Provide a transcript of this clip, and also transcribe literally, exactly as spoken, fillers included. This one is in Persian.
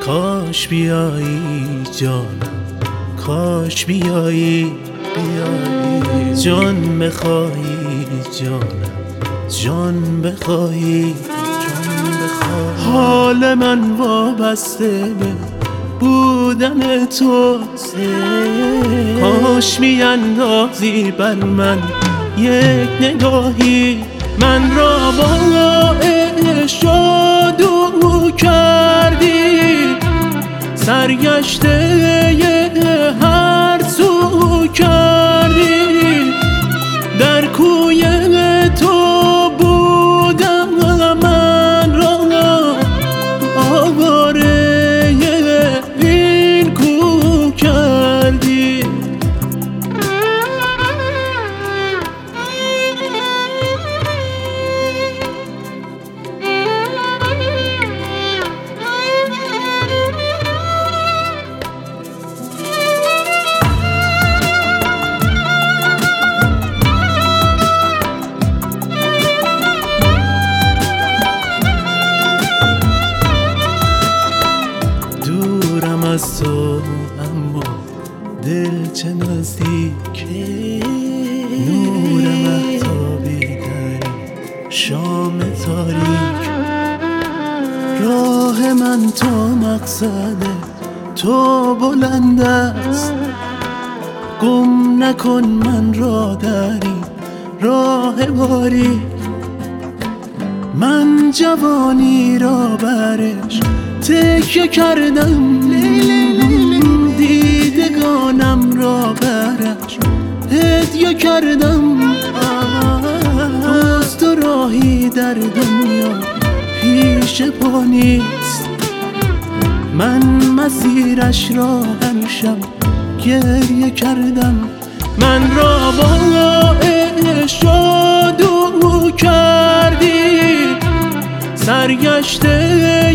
کاش بیایی جانم، کاش بیایی بیایی جان بخوایی جانم، جان بخوایی جان بخوایی. حال من وابسته به بودن توست، کاش میاندازی بر من یک نگاهی. من را با عشق شادو کردی، سرگشته هر سو کردی. در کوی تو بودم من را، آواره این کو کردی. از تو اما دل چه نزدیکه، نور مهتابی در شام تاریک. راه من تا مقصد تو بلند است، گم نکن من را در این راه باریک. من جوانی را برش تکیه کردم، دیدگانم را برش هدیه کردم. باز تو راهی در دنیا پیش پا نیست، من مسیرش را هر شب گریه کردم. من را با عشق شادو کردی، سرگشته